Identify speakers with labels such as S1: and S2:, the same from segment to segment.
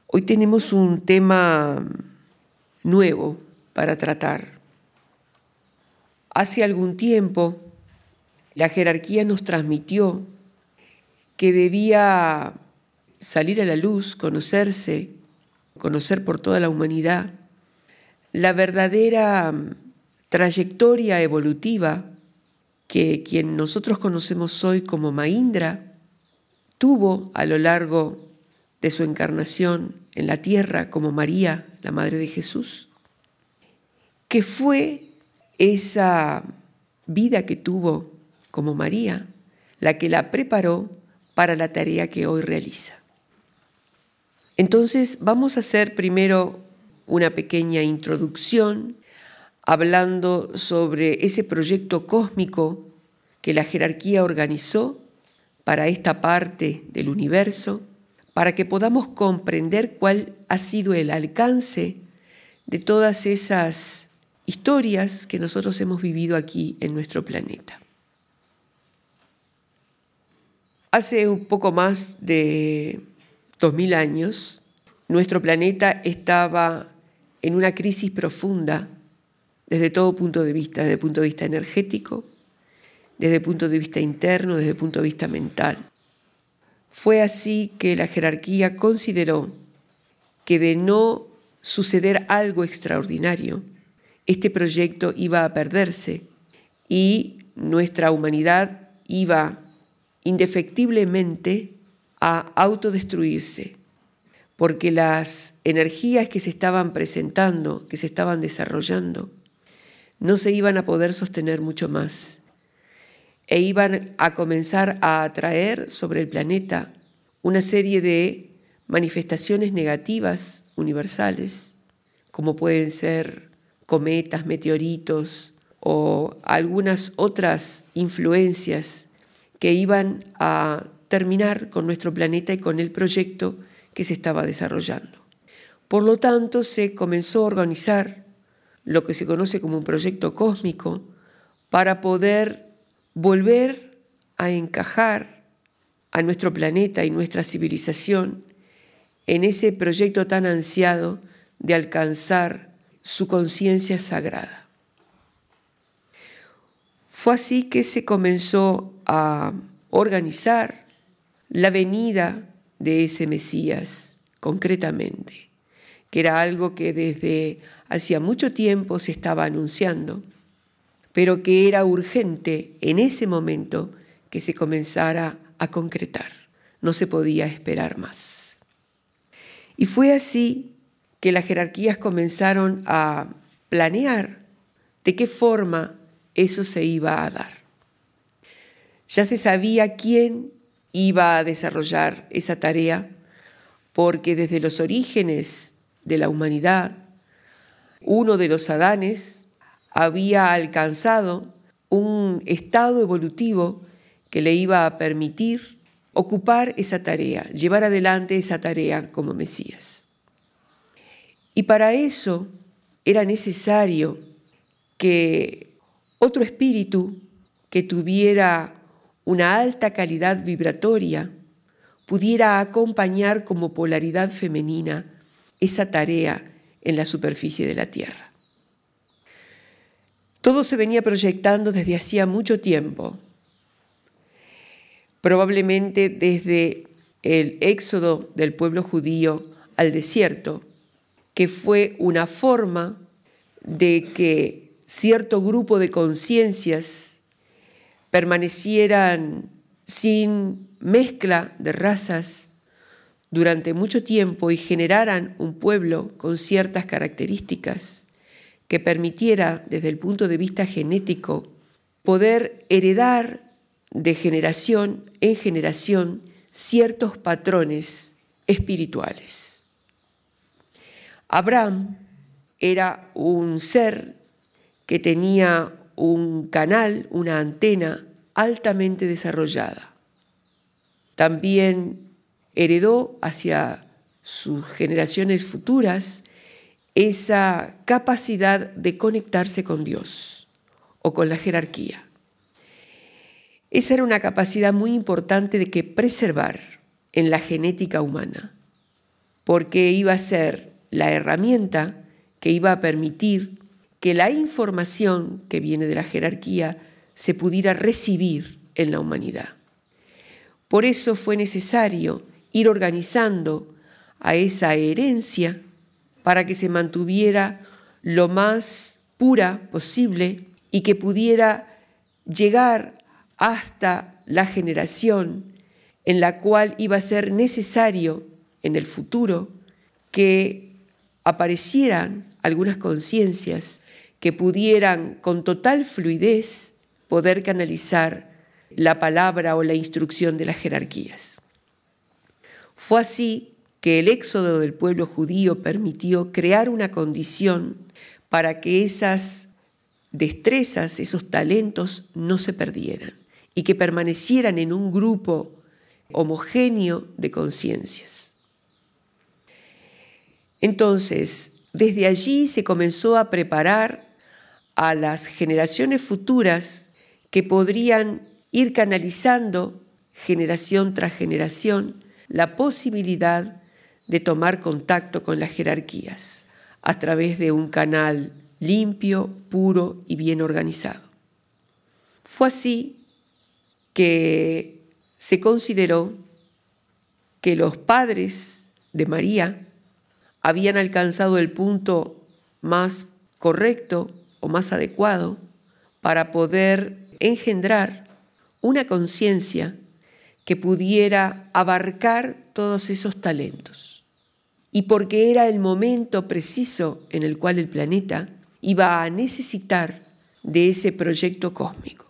S1: Hoy tenemos un tema nuevo para tratar. Hace algún tiempo, la jerarquía nos transmitió que debía salir a la luz, conocer por toda la humanidad, la verdadera trayectoria evolutiva que quien nosotros conocemos hoy como Mahindra tuvo a lo largo de su encarnación en la tierra como María, la Madre de Jesús, que fue esa vida que tuvo como María la que la preparó para la tarea que hoy realiza. Entonces vamos a hacer primero una pequeña introducción hablando sobre ese proyecto cósmico que la jerarquía organizó para esta parte del universo, para que podamos comprender cuál ha sido el alcance de todas esas historias que nosotros hemos vivido aquí en nuestro planeta. Hace un poco más de 2000 años, nuestro planeta estaba en una crisis profunda desde todo punto de vista, desde el punto de vista energético, desde el punto de vista interno, desde el punto de vista mental. Fue así que la jerarquía consideró que de no suceder algo extraordinario, este proyecto iba a perderse y nuestra humanidad iba indefectiblemente a autodestruirse, porque las energías que se estaban presentando, que se estaban desarrollando, no se iban a poder sostener mucho más e iban a comenzar a atraer sobre el planeta una serie de manifestaciones negativas universales, como pueden ser cometas, meteoritos o algunas otras influencias que iban a terminar con nuestro planeta y con el proyecto que se estaba desarrollando. Por lo tanto, se comenzó a organizar lo que se conoce como un proyecto cósmico para poder volver a encajar a nuestro planeta y nuestra civilización en ese proyecto tan ansiado de alcanzar su conciencia sagrada. Fue así que se comenzó a organizar la venida de ese Mesías, concretamente, que era algo que desde hacía mucho tiempo se estaba anunciando, pero que era urgente en ese momento que se comenzara a concretar. No se podía esperar más. Y fue así que las jerarquías comenzaron a planear de qué forma eso se iba a dar. Ya se sabía quién iba a desarrollar esa tarea, porque desde los orígenes de la humanidad, uno de los Adanes había alcanzado un estado evolutivo que le iba a permitir ocupar esa tarea, llevar adelante esa tarea como Mesías. Y para eso era necesario que otro espíritu que tuviera una alta calidad vibratoria pudiera acompañar como polaridad femenina esa tarea en la superficie de la Tierra. Todo se venía proyectando desde hacía mucho tiempo, probablemente desde el éxodo del pueblo judío al desierto, que fue una forma de que cierto grupo de conciencias permanecieran sin mezcla de razas durante mucho tiempo y generaran un pueblo con ciertas características que permitiera, desde el punto de vista genético, poder heredar de generación en generación ciertos patrones espirituales. Abraham era un ser que tenía un canal, una antena altamente desarrollada. También heredó hacia sus generaciones futuras esa capacidad de conectarse con Dios o con la jerarquía. Esa era una capacidad muy importante de que preservar en la genética humana. porque iba a ser la herramienta que iba a permitir que la información que viene de la jerarquía se pudiera recibir en la humanidad. Por eso fue necesario ir organizando a esa herencia para que se mantuviera lo más pura posible y que pudiera llegar hasta la generación en la cual iba a ser necesario en el futuro que aparecieran algunas conciencias que pudieran con total fluidez poder canalizar la palabra o la instrucción de las jerarquías. Fue así que el éxodo del pueblo judío permitió crear una condición para que esas destrezas, esos talentos no se perdieran y que permanecieran en un grupo homogéneo de conciencias. Entonces, desde allí se comenzó a preparar a las generaciones futuras que podrían ir canalizando generación tras generación la posibilidad de tomar contacto con las jerarquías a través de un canal limpio, puro y bien organizado. Fue así que se consideró que los padres de María habían alcanzado el punto más correcto o más adecuado para poder engendrar una conciencia que pudiera abarcar todos esos talentos. Y porque era el momento preciso en el cual el planeta iba a necesitar de ese proyecto cósmico.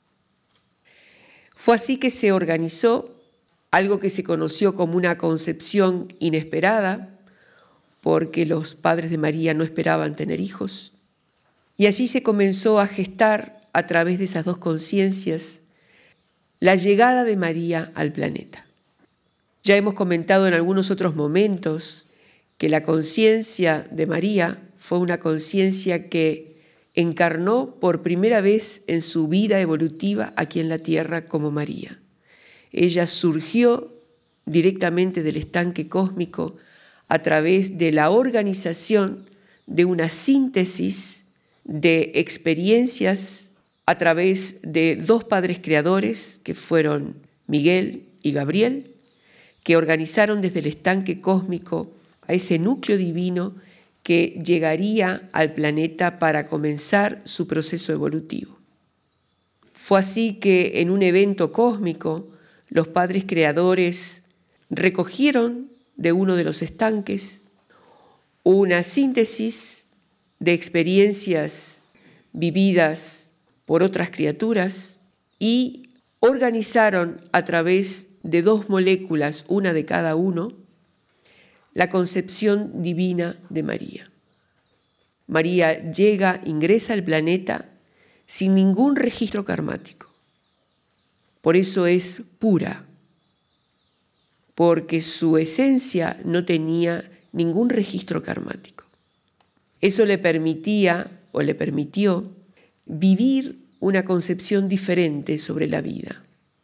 S1: Fue así que se organizó algo que se conoció como una concepción inesperada, porque los padres de María no esperaban tener hijos. Y allí se comenzó a gestar, a través de esas dos conciencias, la llegada de María al planeta. Ya hemos comentado en algunos otros momentos que la conciencia de María fue una conciencia que encarnó por primera vez en su vida evolutiva aquí en la Tierra como María. Ella surgió directamente del estanque cósmico a través de la organización de una síntesis de experiencias a través de dos padres creadores que fueron Miguel y Gabriel, que organizaron desde el estanque cósmico a ese núcleo divino que llegaría al planeta para comenzar su proceso evolutivo. Fue así que en un evento cósmico los padres creadores recogieron de uno de los estanques una síntesis de experiencias vividas por otras criaturas y organizaron a través de dos moléculas, una de cada uno, la concepción divina de María. María ingresa al planeta sin ningún registro karmático. Por eso es pura, porque su esencia no tenía ningún registro karmático. Eso le permitía o le permitió vivir una concepción diferente sobre la vida.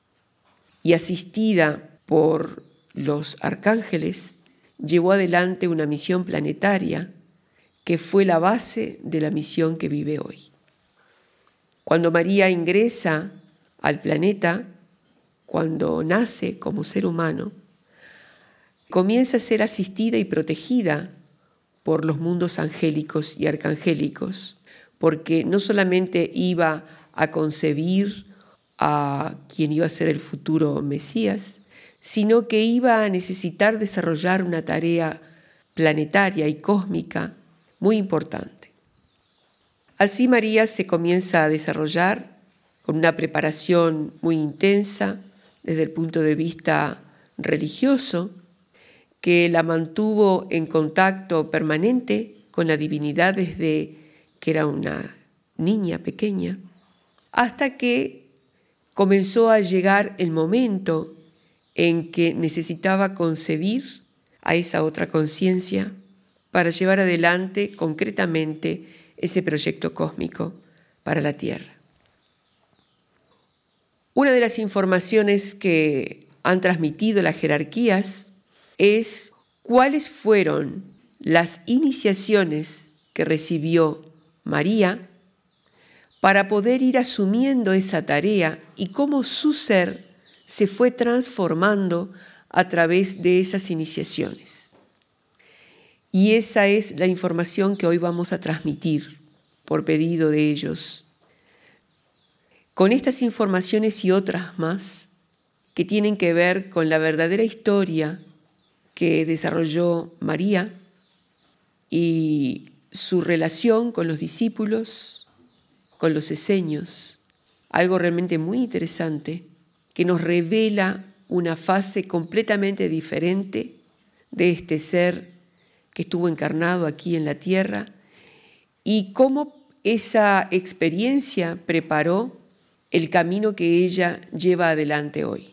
S1: Y asistida por los arcángeles, llevó adelante una misión planetaria que fue la base de la misión que vive hoy. Cuando María ingresa al planeta, cuando nace como ser humano, comienza a ser asistida y protegida por los mundos angélicos y arcangélicos, porque no solamente iba a concebir a quien iba a ser el futuro Mesías, sino que iba a necesitar desarrollar una tarea planetaria y cósmica muy importante. Así María se comienza a desarrollar con una preparación muy intensa desde el punto de vista religioso, que la mantuvo en contacto permanente con la divinidad desde que era una niña pequeña, hasta que comenzó a llegar el momento en que necesitaba concebir a esa otra conciencia para llevar adelante concretamente ese proyecto cósmico para la Tierra. Una de las informaciones que han transmitido las jerarquías es cuáles fueron las iniciaciones que recibió María para poder ir asumiendo esa tarea y cómo su ser se fue transformando a través de esas iniciaciones. Y esa es la información que hoy vamos a transmitir por pedido de ellos. Con estas informaciones y otras más que tienen que ver con la verdadera historia que desarrolló María y su relación con los discípulos, con los esenios, algo realmente muy interesante que nos revela una fase completamente diferente de este ser que estuvo encarnado aquí en la tierra y cómo esa experiencia preparó el camino que ella lleva adelante hoy.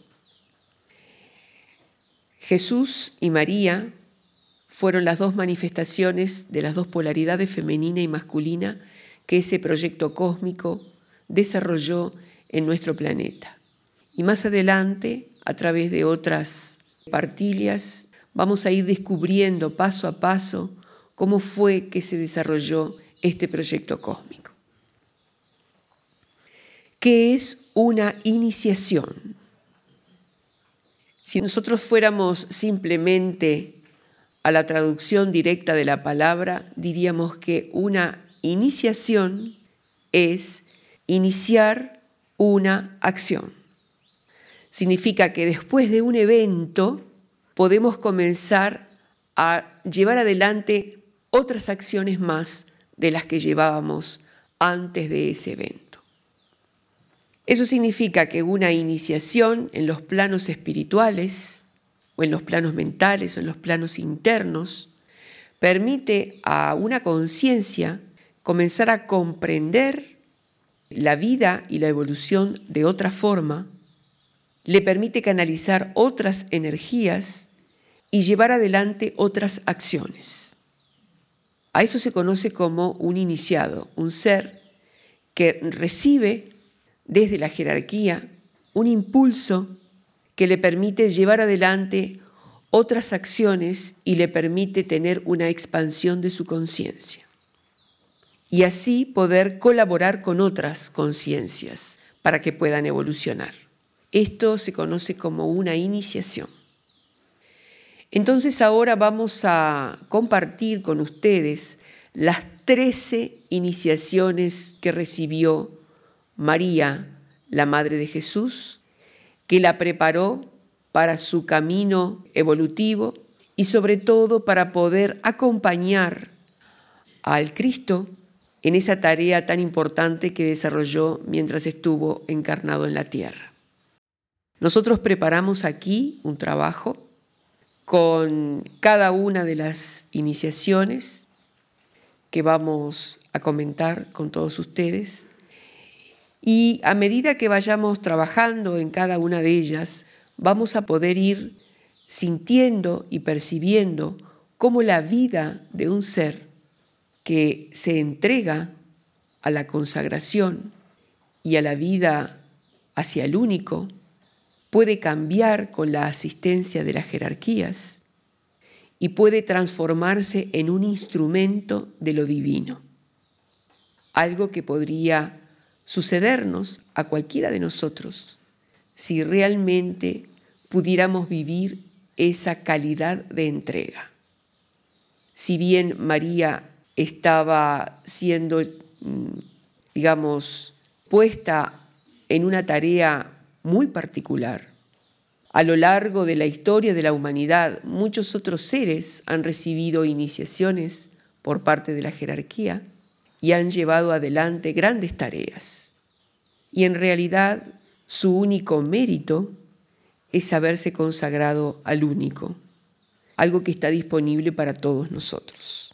S1: Jesús y María fueron las dos manifestaciones de las dos polaridades femenina y masculina que ese proyecto cósmico desarrolló en nuestro planeta. Y más adelante, a través de otras partillas, vamos a ir descubriendo paso a paso cómo fue que se desarrolló este proyecto cósmico. ¿Qué es una iniciación? Si nosotros fuéramos simplemente a la traducción directa de la palabra, diríamos que una iniciación es iniciar una acción. Significa que después de un evento podemos comenzar a llevar adelante otras acciones más de las que llevábamos antes de ese evento. Eso significa que una iniciación en los planos espirituales, o en los planos mentales, o en los planos internos, permite a una conciencia comenzar a comprender la vida y la evolución de otra forma, le permite canalizar otras energías y llevar adelante otras acciones. A eso se conoce como un iniciado, un ser que recibe desde la jerarquía un impulso que le permite llevar adelante otras acciones y le permite tener una expansión de su conciencia. Y así poder colaborar con otras conciencias para que puedan evolucionar. Esto se conoce como una iniciación. Entonces ahora vamos a compartir con ustedes las 13 iniciaciones que recibió María, la Madre de Jesús, que la preparó para su camino evolutivo y sobre todo para poder acompañar al Cristo en esa tarea tan importante que desarrolló mientras estuvo encarnado en la tierra. Nosotros preparamos aquí un trabajo con cada una de las iniciaciones que vamos a comentar con todos ustedes. Y a medida que vayamos trabajando en cada una de ellas, vamos a poder ir sintiendo y percibiendo cómo la vida de un ser que se entrega a la consagración y a la vida hacia el único puede cambiar con la asistencia de las jerarquías y puede transformarse en un instrumento de lo divino. Algo que podría sucedernos a cualquiera de nosotros si realmente pudiéramos vivir esa calidad de entrega. Si bien María estaba siendo, puesta en una tarea muy particular, a lo largo de la historia de la humanidad, muchos otros seres han recibido iniciaciones por parte de la jerarquía y han llevado adelante grandes tareas. Y en realidad su único mérito es haberse consagrado al único, algo que está disponible para todos nosotros.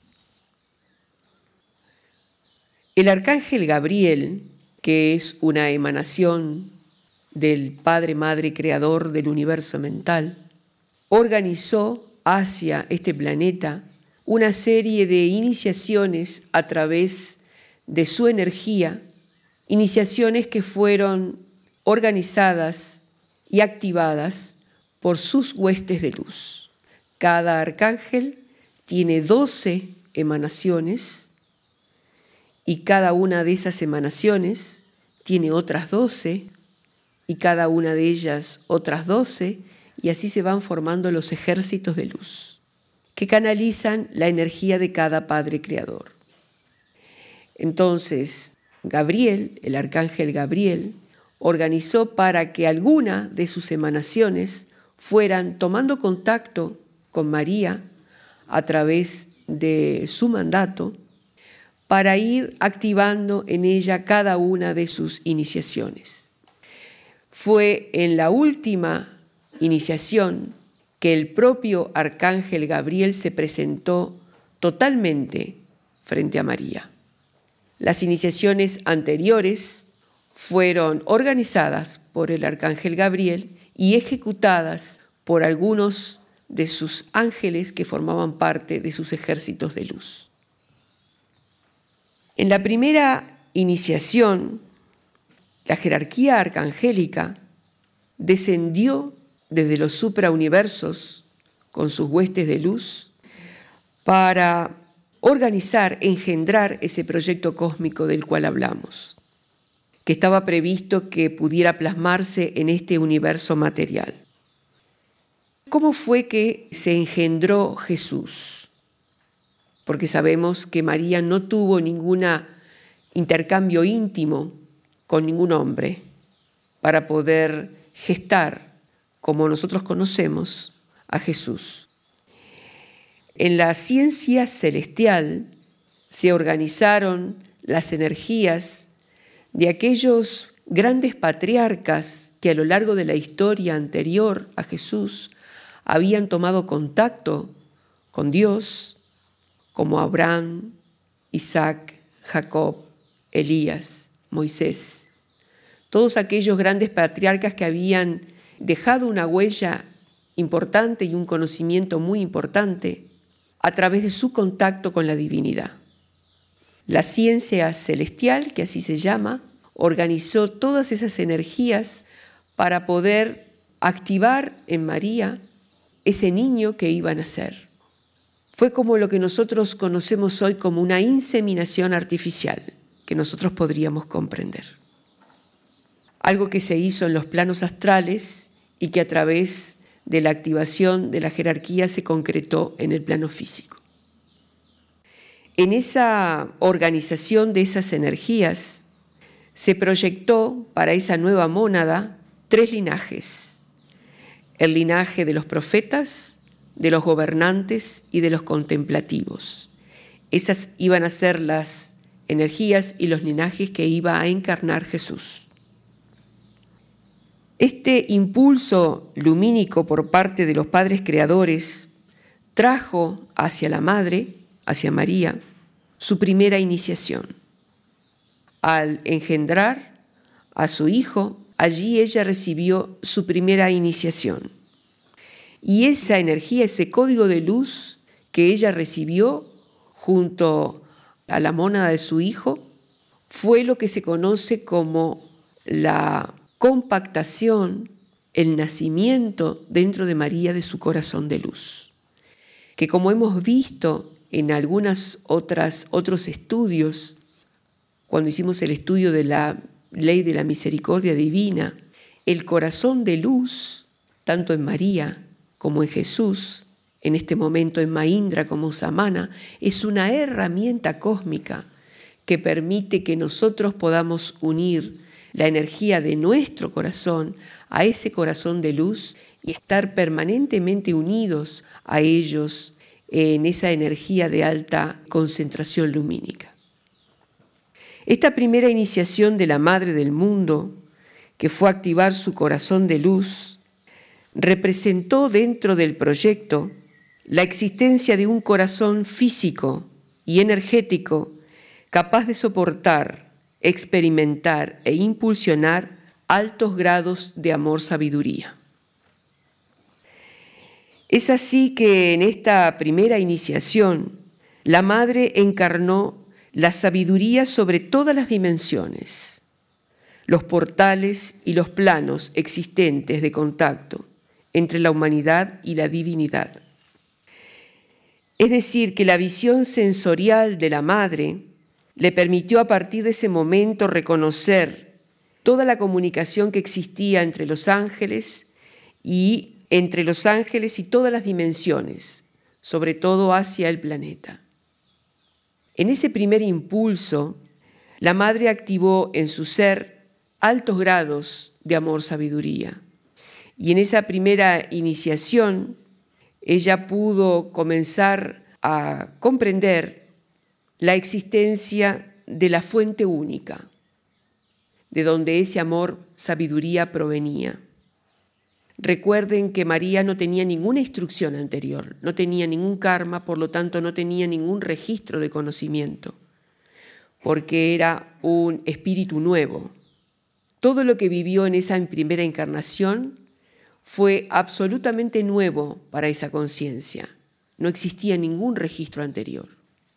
S1: El arcángel Gabriel, que es una emanación del Padre Madre Creador del universo mental, organizó hacia este planeta una serie de iniciaciones a través de su energía, iniciaciones que fueron organizadas y activadas por sus huestes de luz, Cada arcángel tiene 12 emanaciones y cada una de esas emanaciones tiene otras 12 y cada una de ellas otras 12, y así se van formando los ejércitos de luz que canalizan la energía de cada Padre Creador. Entonces, Gabriel, el arcángel Gabriel, organizó para que alguna de sus emanaciones fueran tomando contacto con María a través de su mandato para ir activando en ella cada una de sus iniciaciones. Fue en la última iniciación que el propio arcángel Gabriel se presentó totalmente frente a María. Las iniciaciones anteriores fueron organizadas por el arcángel Gabriel y ejecutadas por algunos de sus ángeles que formaban parte de sus ejércitos de luz. En la primera iniciación, la jerarquía arcangélica descendió desde los suprauniversos con sus huestes de luz para organizar, engendrar ese proyecto cósmico del cual hablamos, que estaba previsto que pudiera plasmarse en este universo material. ¿Cómo fue que se engendró Jesús? Porque sabemos que María no tuvo ningún intercambio íntimo con ningún hombre para poder gestar, como nosotros conocemos, a Jesús. En la ciencia celestial se organizaron las energías de aquellos grandes patriarcas que a lo largo de la historia anterior a Jesús habían tomado contacto con Dios, como Abraham, Isaac, Jacob, Elías, Moisés. Todos aquellos grandes patriarcas que habían dejado una huella importante y un conocimiento muy importante a través de su contacto con la divinidad. La ciencia celestial, que así se llama, organizó todas esas energías para poder activar en María ese niño que iba a nacer. Fue como lo que nosotros conocemos hoy como una inseminación artificial, que nosotros podríamos comprender. Algo que se hizo en los planos astrales y que a través de la activación de la jerarquía se concretó en el plano físico. En esa organización de esas energías se proyectó para esa nueva mónada 3 linajes: el linaje de los profetas, de los gobernantes y de los contemplativos. Esas iban a ser las energías y los linajes que iba a encarnar Jesús. Este impulso lumínico por parte de los padres creadores trajo hacia la Madre, hacia María, su primera iniciación. Al engendrar a su Hijo, allí ella recibió su primera iniciación. Y esa energía, ese código de luz que ella recibió junto a la mónada de su Hijo, fue lo que se conoce como la compactación, el nacimiento dentro de María de su corazón de luz. Que como hemos visto en algunos otros estudios, cuando hicimos el estudio de la ley de la misericordia divina, el corazón de luz, tanto en María como en Jesús, en este momento en Mahindra como Samana, es una herramienta cósmica que permite que nosotros podamos unir la energía de nuestro corazón a ese corazón de luz y estar permanentemente unidos a ellos en esa energía de alta concentración lumínica. Esta primera iniciación de la Madre del Mundo, que fue activar su corazón de luz, representó dentro del proyecto la existencia de un corazón físico y energético capaz de soportar, experimentar e impulsionar altos grados de amor-sabiduría. Es así que en esta primera iniciación, la Madre encarnó la sabiduría sobre todas las dimensiones, los portales y los planos existentes de contacto entre la humanidad y la divinidad. Es decir, que la visión sensorial de la madre le permitió a partir de ese momento reconocer toda la comunicación que existía entre los ángeles y todas las dimensiones, sobre todo hacia el planeta. En ese primer impulso, la madre activó en su ser altos grados de amor-sabiduría. Y en esa primera iniciación, ella pudo comenzar a comprender la existencia de la fuente única, de donde ese amor-sabiduría provenía. Recuerden que María no tenía ninguna instrucción anterior, no tenía ningún karma, por lo tanto no tenía ningún registro de conocimiento, porque era un espíritu nuevo. Todo lo que vivió en esa primera encarnación fue absolutamente nuevo para esa conciencia. No existía ningún registro anterior.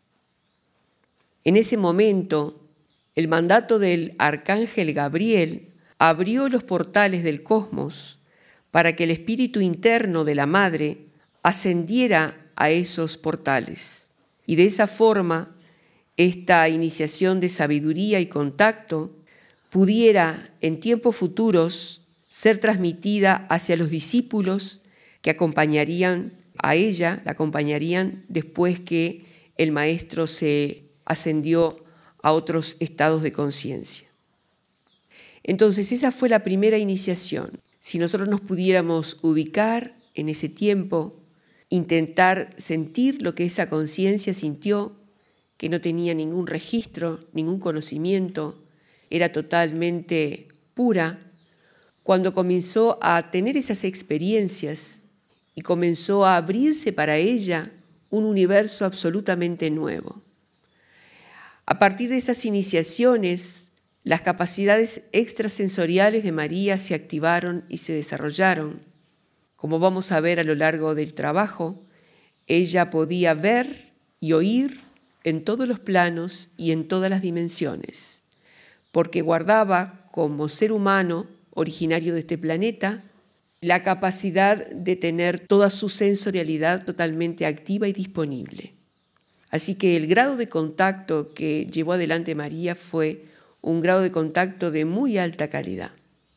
S1: En ese momento, el mandato del arcángel Gabriel abrió los portales del cosmos para que el espíritu interno de la madre ascendiera a esos portales. Y de esa forma, esta iniciación de sabiduría y contacto pudiera en tiempos futuros ser transmitida hacia los discípulos que acompañarían a ella, la acompañarían después que el maestro se ascendió a otros estados de conciencia. Entonces, esa fue la primera iniciación. Si nosotros nos pudiéramos ubicar en ese tiempo, intentar sentir lo que esa conciencia sintió, que no tenía ningún registro, ningún conocimiento, era totalmente pura, cuando comenzó a tener esas experiencias y comenzó a abrirse para ella un universo absolutamente nuevo. A partir de esas iniciaciones, las capacidades extrasensoriales de María se activaron y se desarrollaron. Como vamos a ver a lo largo del trabajo, ella podía ver y oír en todos los planos y en todas las dimensiones, porque guardaba como ser humano originario de este planeta la capacidad de tener toda su sensorialidad totalmente activa y disponible. Así que el grado de contacto que llevó adelante María fue un grado de contacto de muy alta calidad.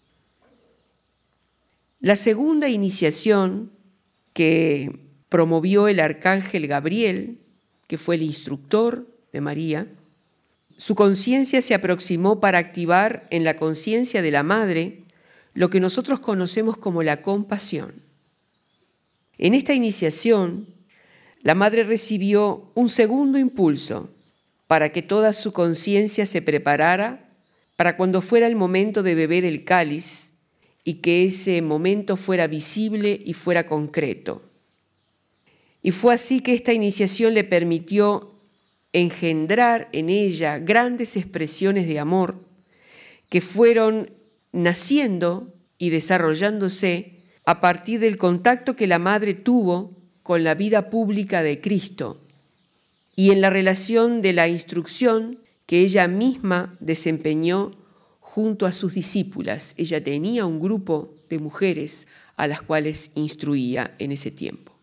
S1: La segunda iniciación que promovió el arcángel Gabriel, que fue el instructor de María, su conciencia se aproximó para activar en la conciencia de la madre lo que nosotros conocemos como la compasión. En esta iniciación, la madre recibió un segundo impulso para que toda su conciencia se preparara para cuando fuera el momento de beber el cáliz y que ese momento fuera visible y fuera concreto. Y fue así que esta iniciación le permitió engendrar en ella grandes expresiones de amor que fueron naciendo y desarrollándose a partir del contacto que la madre tuvo con la vida pública de Cristo y en la relación de la instrucción que ella misma desempeñó junto a sus discípulas. Ella tenía un grupo de mujeres a las cuales instruía en ese tiempo.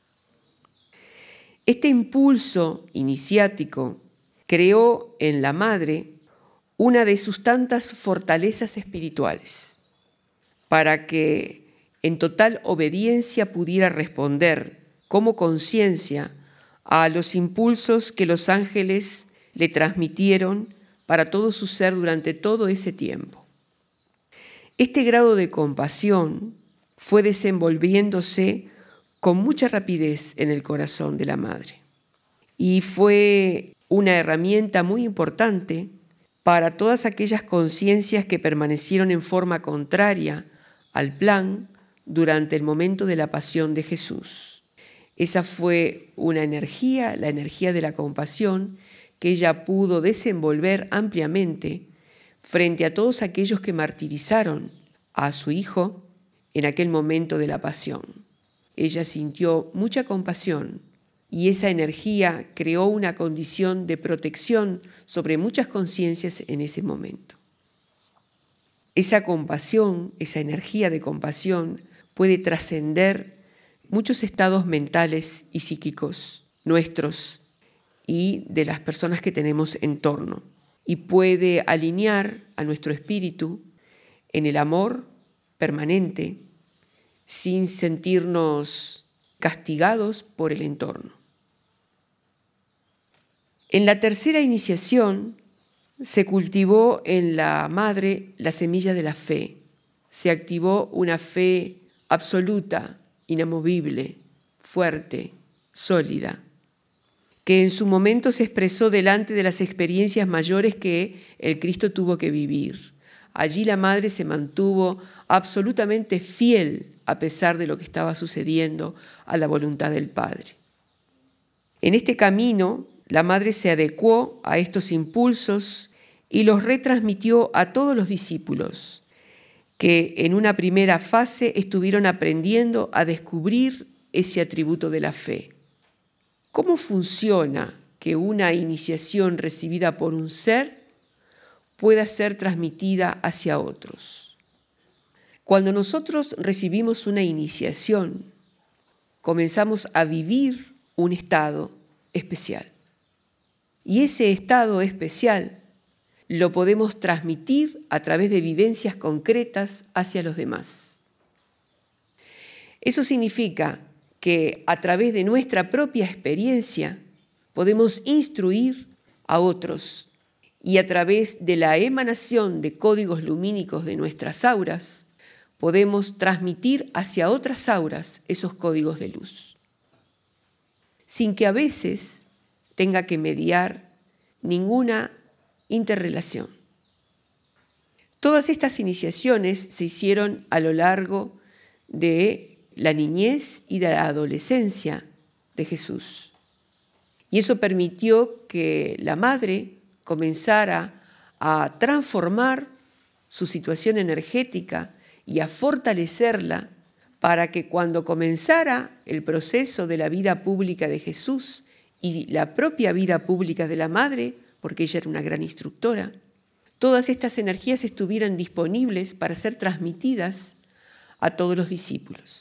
S1: Este impulso iniciático creó en la madre una de sus tantas fortalezas espirituales para que en total obediencia pudiera responder como conciencia a los impulsos que los ángeles le transmitieron para todo su ser durante todo ese tiempo. Este grado de compasión fue desenvolviéndose con mucha rapidez en el corazón de la madre y fue una herramienta muy importante para todas aquellas conciencias que permanecieron en forma contraria al plan durante el momento de la pasión de Jesús. Esa fue una energía, la energía de la compasión, que ella pudo desenvolver ampliamente frente a todos aquellos que martirizaron a su hijo en aquel momento de la pasión. Ella sintió mucha compasión y esa energía creó una condición de protección sobre muchas conciencias en ese momento. Esa compasión, esa energía de compasión puede trascender muchos estados mentales y psíquicos nuestros y de las personas que tenemos en torno, y puede alinear a nuestro espíritu en el amor permanente sin sentirnos castigados por el entorno. En la tercera iniciación se cultivó en la madre la semilla de la fe. Se activó una fe absoluta, inamovible, fuerte, sólida, que en su momento se expresó delante de las experiencias mayores que el Cristo tuvo que vivir. Allí la madre se mantuvo absolutamente fiel a pesar de lo que estaba sucediendo a la voluntad del Padre. En este camino, la madre se adecuó a estos impulsos y los retransmitió a todos los discípulos, que en una primera fase estuvieron aprendiendo a descubrir ese atributo de la fe. ¿Cómo funciona que una iniciación recibida por un ser pueda ser transmitida hacia otros? Cuando nosotros recibimos una iniciación, comenzamos a vivir un estado especial. Y ese estado especial lo podemos transmitir a través de vivencias concretas hacia los demás. Eso significa que a través de nuestra propia experiencia podemos instruir a otros y a través de la emanación de códigos lumínicos de nuestras auras podemos transmitir hacia otras auras esos códigos de luz, sin que a veces tenga que mediar ninguna interrelación. Todas estas iniciaciones se hicieron a lo largo de la niñez y de la adolescencia de Jesús. Y eso permitió que la madre comenzara a transformar su situación energética y a fortalecerla para que cuando comenzara el proceso de la vida pública de Jesús y la propia vida pública de la madre, porque ella era una gran instructora, todas estas energías estuvieran disponibles para ser transmitidas a todos los discípulos.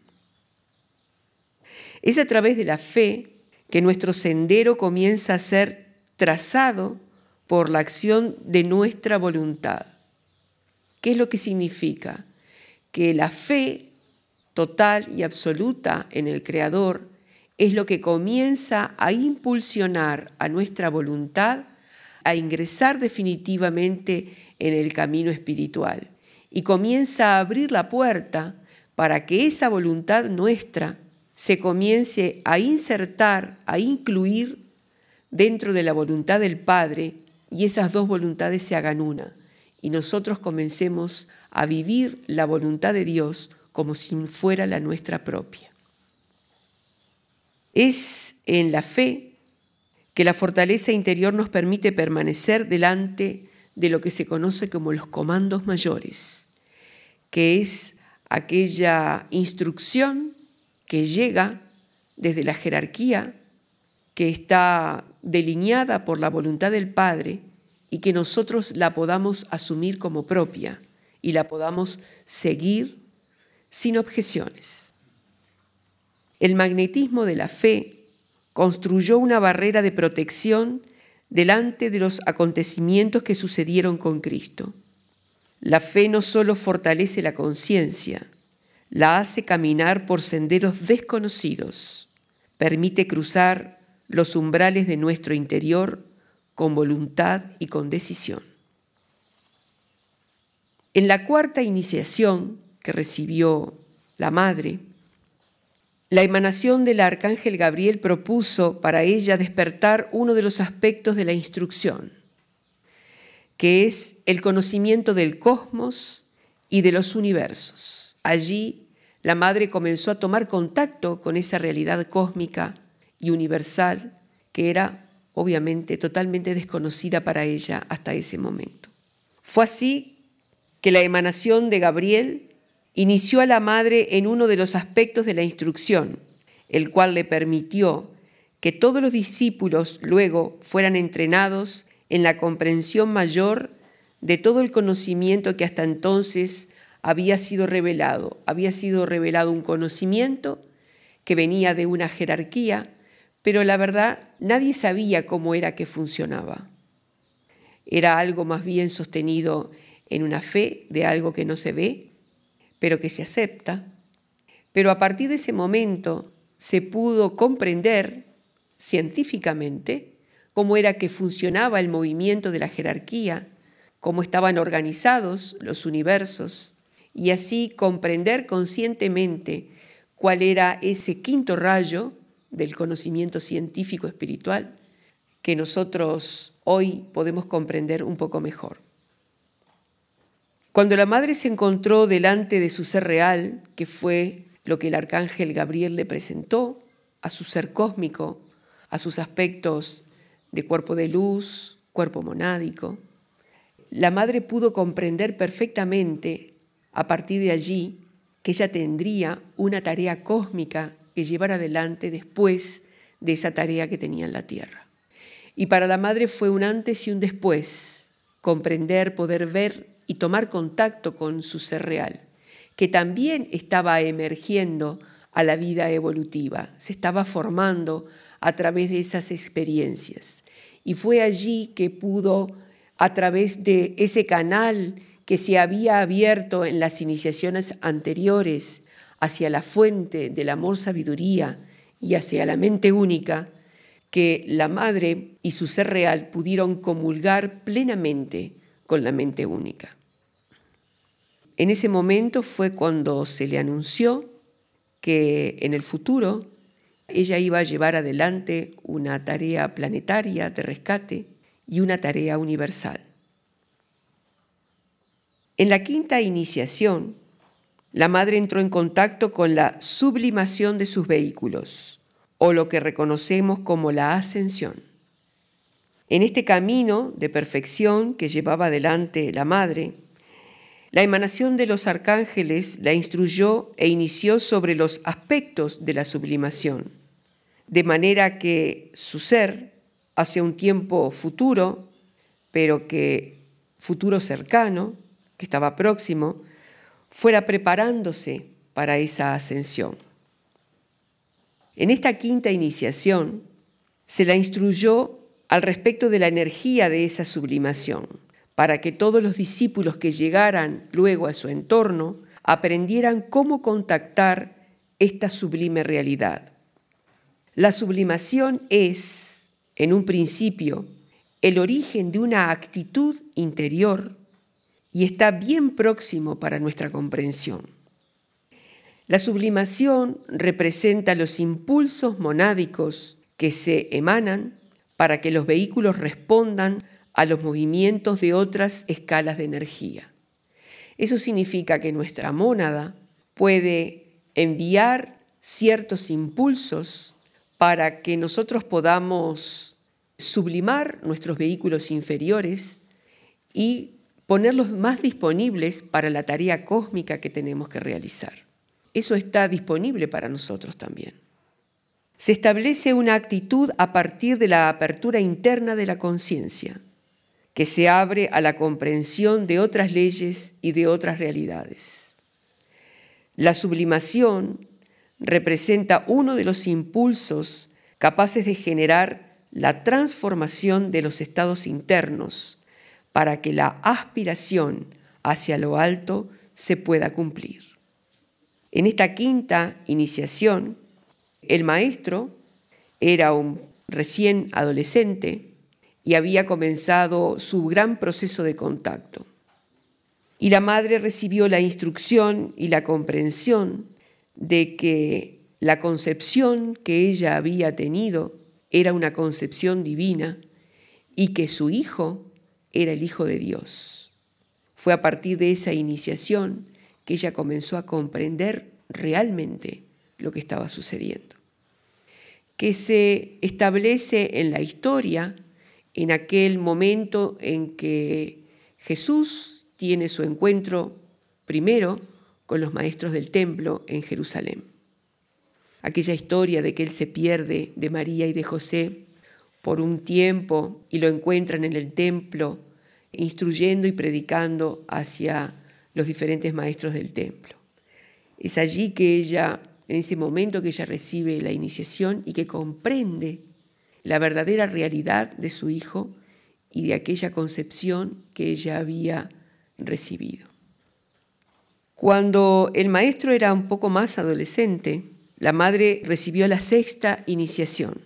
S1: Es a través de la fe que nuestro sendero comienza a ser trazado por la acción de nuestra voluntad. ¿Qué es lo que significa? Que la fe total y absoluta en el Creador es lo que comienza a impulsionar a nuestra voluntad a ingresar definitivamente en el camino espiritual y comienza a abrir la puerta para que esa voluntad nuestra se comience a insertar, a incluir dentro de la voluntad del Padre y esas dos voluntades se hagan una y nosotros comencemos a vivir la voluntad de Dios como si fuera la nuestra propia. Es en la fe que la fortaleza interior nos permite permanecer delante de lo que se conoce como los comandos mayores, que es aquella instrucción que llega desde la jerarquía, que está delineada por la voluntad del Padre y que nosotros la podamos asumir como propia y la podamos seguir sin objeciones. El magnetismo de la fe construyó una barrera de protección delante de los acontecimientos que sucedieron con Cristo. La fe no solo fortalece la conciencia, la hace caminar por senderos desconocidos, permite cruzar los umbrales de nuestro interior con voluntad y con decisión. En la cuarta iniciación que recibió la madre, la emanación del arcángel Gabriel propuso para ella despertar uno de los aspectos de la instrucción, que es el conocimiento del cosmos y de los universos. Allí, la madre comenzó a tomar contacto con esa realidad cósmica y universal que era, obviamente, totalmente desconocida para ella hasta ese momento. Fue así que la emanación de Gabriel inició a la madre en uno de los aspectos de la instrucción, el cual le permitió que todos los discípulos luego fueran entrenados en la comprensión mayor de todo el conocimiento que hasta entonces había sido revelado. Había sido revelado un conocimiento que venía de una jerarquía, pero la verdad nadie sabía cómo era que funcionaba. Era algo más bien sostenido en una fe de algo que no se ve, pero que se acepta. Pero a partir de ese momento se pudo comprender científicamente cómo era que funcionaba el movimiento de la jerarquía, cómo estaban organizados los universos, y así comprender conscientemente cuál era ese quinto rayo del conocimiento científico espiritual que nosotros hoy podemos comprender un poco mejor. Cuando la madre se encontró delante de su ser real, que fue lo que el arcángel Gabriel le presentó, a su ser cósmico, a sus aspectos de cuerpo de luz, cuerpo monádico, la madre pudo comprender perfectamente a partir de allí que ella tendría una tarea cósmica que llevar adelante después de esa tarea que tenía en la tierra. Y para la madre fue un antes y un después, comprender, poder ver y tomar contacto con su ser real, que también estaba emergiendo a la vida evolutiva, se estaba formando a través de esas experiencias. Y fue allí que pudo, a través de ese canal que se había abierto en las iniciaciones anteriores hacia la fuente del amor-sabiduría y hacia la mente única, que la madre y su ser real pudieron comulgar plenamente con la mente única. En ese momento fue cuando se le anunció que en el futuro ella iba a llevar adelante una tarea planetaria de rescate y una tarea universal. En la quinta iniciación, la madre entró en contacto con la sublimación de sus vehículos, o lo que reconocemos como la ascensión. En este camino de perfección que llevaba adelante la madre, la emanación de los arcángeles la instruyó e inició sobre los aspectos de la sublimación, de manera que su ser, hacia un tiempo futuro, pero que futuro cercano, que estaba próximo, fuera preparándose para esa ascensión. En esta quinta iniciación se la instruyó al respecto de la energía de esa sublimación, para que todos los discípulos que llegaran luego a su entorno aprendieran cómo contactar esta sublime realidad. La sublimación es, en un principio, el origen de una actitud interior y está bien próximo para nuestra comprensión. La sublimación representa los impulsos monádicos que se emanan para que los vehículos respondan a los movimientos de otras escalas de energía. Eso significa que nuestra mónada puede enviar ciertos impulsos para que nosotros podamos sublimar nuestros vehículos inferiores y ponerlos más disponibles para la tarea cósmica que tenemos que realizar. Eso está disponible para nosotros también. Se establece una actitud a partir de la apertura interna de la conciencia, que se abre a la comprensión de otras leyes y de otras realidades. La sublimación representa uno de los impulsos capaces de generar la transformación de los estados internos para que la aspiración hacia lo alto se pueda cumplir. En esta quinta iniciación, el maestro era un recién adolescente y había comenzado su gran proceso de contacto. Y la madre recibió la instrucción y la comprensión de que la concepción que ella había tenido era una concepción divina y que su hijo era el Hijo de Dios. Fue a partir de esa iniciación que ella comenzó a comprender realmente lo que estaba sucediendo. Que se establece en la historia, en aquel momento en que Jesús tiene su encuentro primero con los maestros del templo en Jerusalén. Aquella historia de que él se pierde de María y de José por un tiempo y lo encuentran en el templo instruyendo y predicando hacia los diferentes maestros del templo. Es allí que ella en ese momento que ella recibe la iniciación y que comprende la verdadera realidad de su hijo y de aquella concepción que ella había recibido. Cuando el maestro era un poco más adolescente, la madre recibió la 6ª iniciación.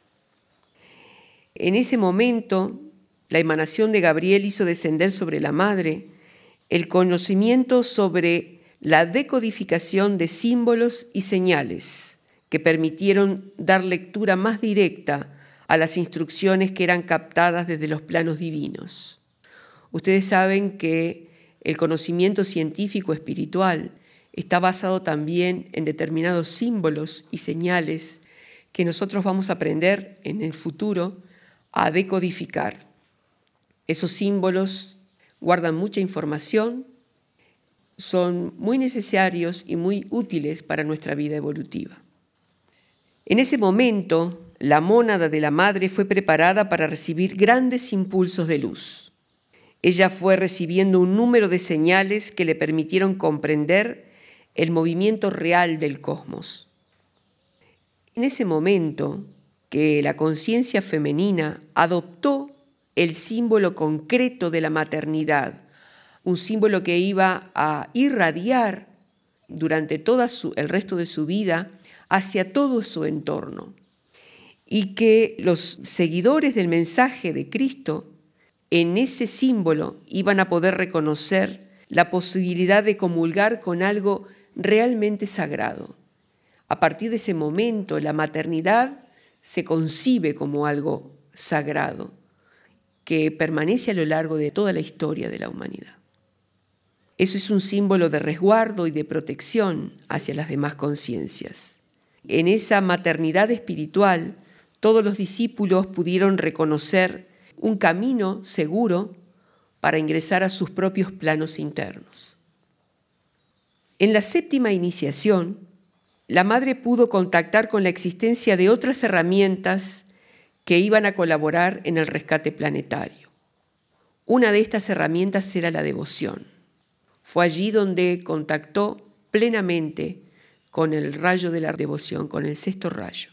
S1: En ese momento, la emanación de Gabriel hizo descender sobre la madre el conocimiento sobre la decodificación de símbolos y señales que permitieron dar lectura más directa a las instrucciones que eran captadas desde los planos divinos. Ustedes saben que el conocimiento científico espiritual está basado también en determinados símbolos y señales que nosotros vamos a aprender en el futuro a decodificar. Esos símbolos guardan mucha información, son muy necesarios y muy útiles para nuestra vida evolutiva. En ese momento, la mónada de la madre fue preparada para recibir grandes impulsos de luz. Ella fue recibiendo un número de señales que le permitieron comprender el movimiento real del cosmos. En ese momento que la conciencia femenina adoptó el símbolo concreto de la maternidad, un símbolo que iba a irradiar durante todo el resto de su vida hacia todo su entorno, y que los seguidores del mensaje de Cristo en ese símbolo iban a poder reconocer la posibilidad de comulgar con algo realmente sagrado. A partir de ese momento, la maternidad se concibe como algo sagrado que permanece a lo largo de toda la historia de la humanidad. Eso es un símbolo de resguardo y de protección hacia las demás conciencias. En esa maternidad espiritual, todos los discípulos pudieron reconocer un camino seguro para ingresar a sus propios planos internos. En la 7ª iniciación, la madre pudo contactar con la existencia de otras herramientas que iban a colaborar en el rescate planetario. Una de estas herramientas era la devoción. Fue allí donde contactó plenamente con el rayo de la devoción, con el 6º rayo.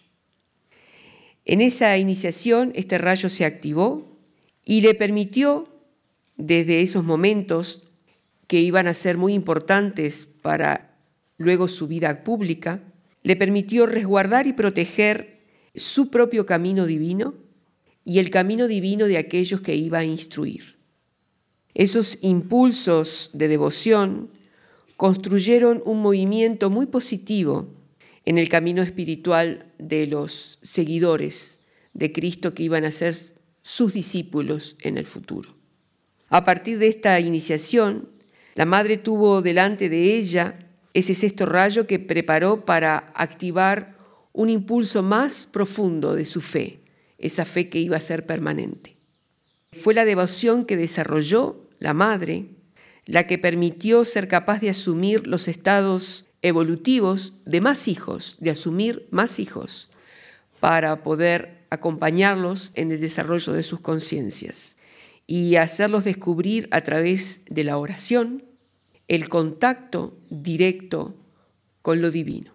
S1: En esa iniciación, este rayo se activó y le permitió, desde esos momentos que iban a ser muy importantes para luego su vida pública, le permitió resguardar y proteger su propio camino divino y el camino divino de aquellos que iba a instruir. Esos impulsos de devoción construyeron un movimiento muy positivo en el camino espiritual de los seguidores de Cristo que iban a ser sus discípulos en el futuro. A partir de esta iniciación, la madre tuvo delante de ella ese 6º rayo que preparó para activar un impulso más profundo de su fe, esa fe que iba a ser permanente. Fue la devoción que desarrolló la madre la que permitió ser capaz de asumir los estados evolutivos de más hijos, de asumir más hijos, para poder acompañarlos en el desarrollo de sus conciencias y hacerlos descubrir a través de la oración el contacto directo con lo divino.